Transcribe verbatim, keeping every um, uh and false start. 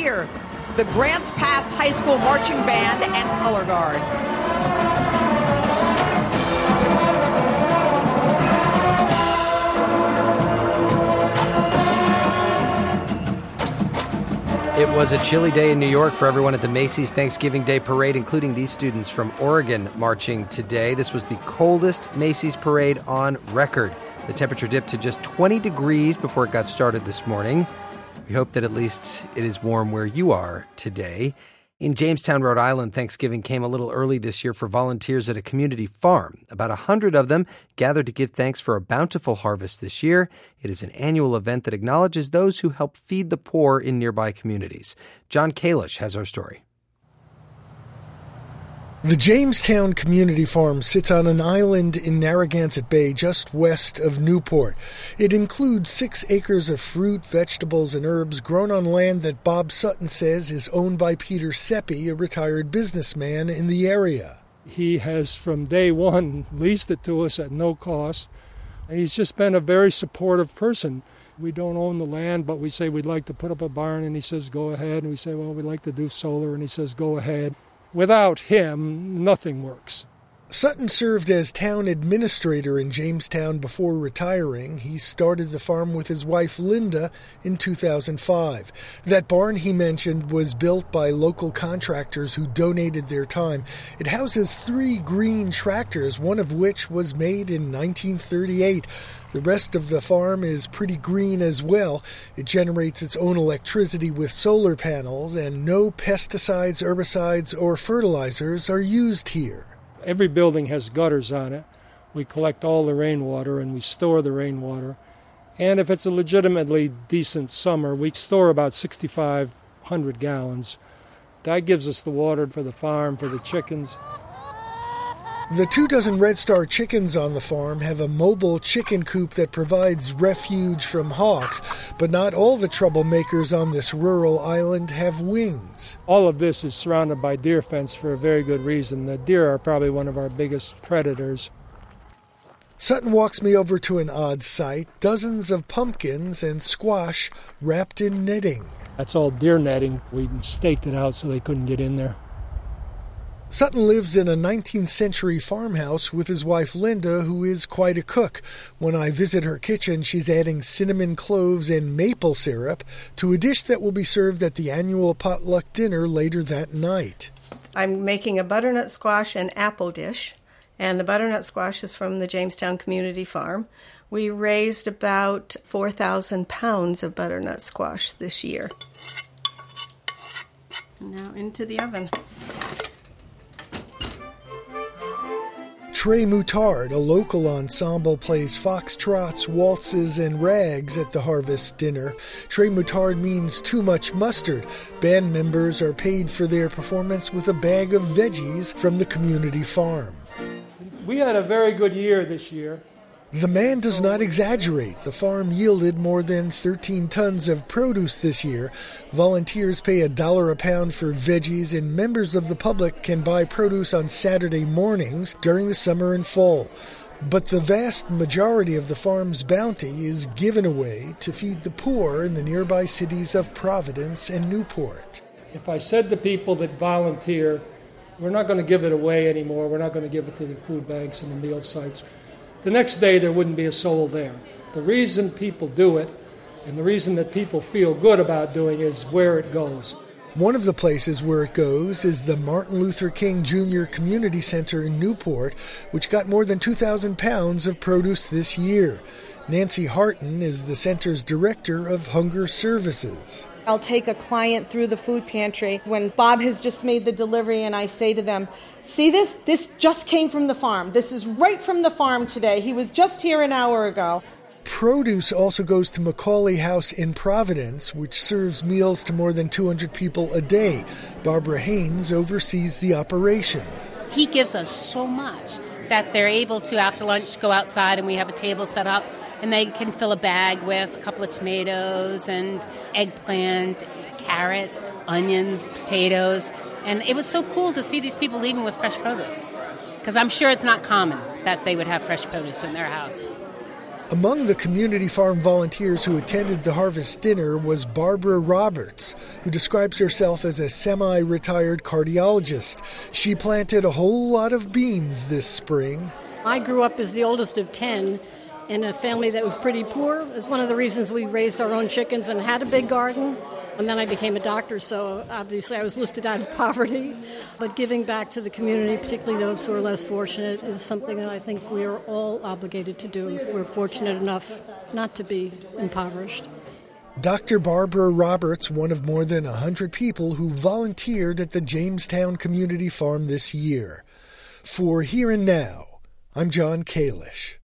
here, the Grants Pass High School Marching Band and Color Guard. It was a chilly day in New York for everyone at the Macy's Thanksgiving Day Parade, including these students from Oregon marching today. This was the coldest Macy's parade on record. The temperature dipped to just twenty degrees before it got started this morning. We hope that at least it is warm where you are today. In Jamestown, Rhode Island, Thanksgiving came a little early this year for volunteers at a community farm. About one hundred of them gathered to give thanks for a bountiful harvest this year. It is an annual event that acknowledges those who help feed the poor in nearby communities. John Kalish has our story. The Jamestown Community Farm sits on an island in Narragansett Bay just west of Newport. It includes six acres of fruit, vegetables, and herbs grown on land that Bob Sutton says is owned by Peter Seppi, a retired businessman in the area. He has, from day one, leased it to us at no cost, and he's just been a very supportive person. We don't own the land, but we say we'd like to put up a barn, and he says, go ahead. And we say, well, we'd like to do solar, and he says, go ahead. Without him, nothing works. Sutton served as town administrator in Jamestown before retiring. He started the farm with his wife Linda in two thousand five. That barn he mentioned was built by local contractors who donated their time. It houses three green tractors, one of which was made in nineteen thirty-eight. The rest of the farm is pretty green as well. It generates its own electricity with solar panels, and no pesticides, herbicides, or fertilizers are used here. Every building has gutters on it. We collect all the rainwater and we store the rainwater. And if it's a legitimately decent summer, we store about sixty-five hundred gallons. That gives us the water for the farm, for the chickens. The two dozen Red Star chickens on the farm have a mobile chicken coop that provides refuge from hawks, but not all the troublemakers on this rural island have wings. All of this is surrounded by deer fence for a very good reason. The deer are probably one of our biggest predators. Sutton walks me over to an odd sight, dozens of pumpkins and squash wrapped in netting. That's all deer netting. We staked it out so they couldn't get in there. Sutton lives in a nineteenth century farmhouse with his wife Linda, who is quite a cook. When I visit her kitchen, she's adding cinnamon cloves and maple syrup to a dish that will be served at the annual potluck dinner later that night. I'm making a butternut squash and apple dish, and the butternut squash is from the Jamestown Community Farm. We raised about four thousand pounds of butternut squash this year. Now into the oven. Trey Moutard, a local ensemble, plays foxtrots, waltzes, and rags at the harvest dinner. Trey Moutard means too much mustard. Band members are paid for their performance with a bag of veggies from the community farm. We had a very good year this year. The man does not exaggerate. The farm yielded more than thirteen tons of produce this year. Volunteers pay a dollar a pound for veggies, and members of the public can buy produce on Saturday mornings during the summer and fall. But the vast majority of the farm's bounty is given away to feed the poor in the nearby cities of Providence and Newport. If I said to people that volunteer, we're not going to give it away anymore, we're not going to give it to the food banks and the meal sites, the next day there wouldn't be a soul there. The reason people do it, and the reason that people feel good about doing it, is where it goes. One of the places where it goes is the Martin Luther King Junior Community Center in Newport, which got more than two thousand pounds of produce this year. Nancy Harton is the center's director of hunger services. I'll take a client through the food pantry when Bob has just made the delivery, and I say to them, see this? This just came from the farm. This is right from the farm today. He was just here an hour ago. Produce also goes to Macaulay House in Providence, which serves meals to more than two hundred people a day. Barbara Haynes oversees the operation. He gives us so much that they're able to, after lunch, go outside and we have a table set up, and they can fill a bag with a couple of tomatoes and eggplant, carrots, onions, potatoes. And it was so cool to see these people leaving with fresh produce, because I'm sure it's not common that they would have fresh produce in their house. Among the community farm volunteers who attended the harvest dinner was Barbara Roberts, who describes herself as a semi-retired cardiologist. She planted a whole lot of beans this spring. I grew up as the oldest of ten in a family that was pretty poor. It's one of the reasons we raised our own chickens and had a big garden. And then I became a doctor, so obviously I was lifted out of poverty. But giving back to the community, particularly those who are less fortunate, is something that I think we are all obligated to do if we're fortunate enough not to be impoverished. Doctor Barbara Roberts, one of more than one hundred people who volunteered at the Jamestown Community Farm this year. For Here and Now, I'm John Kalish.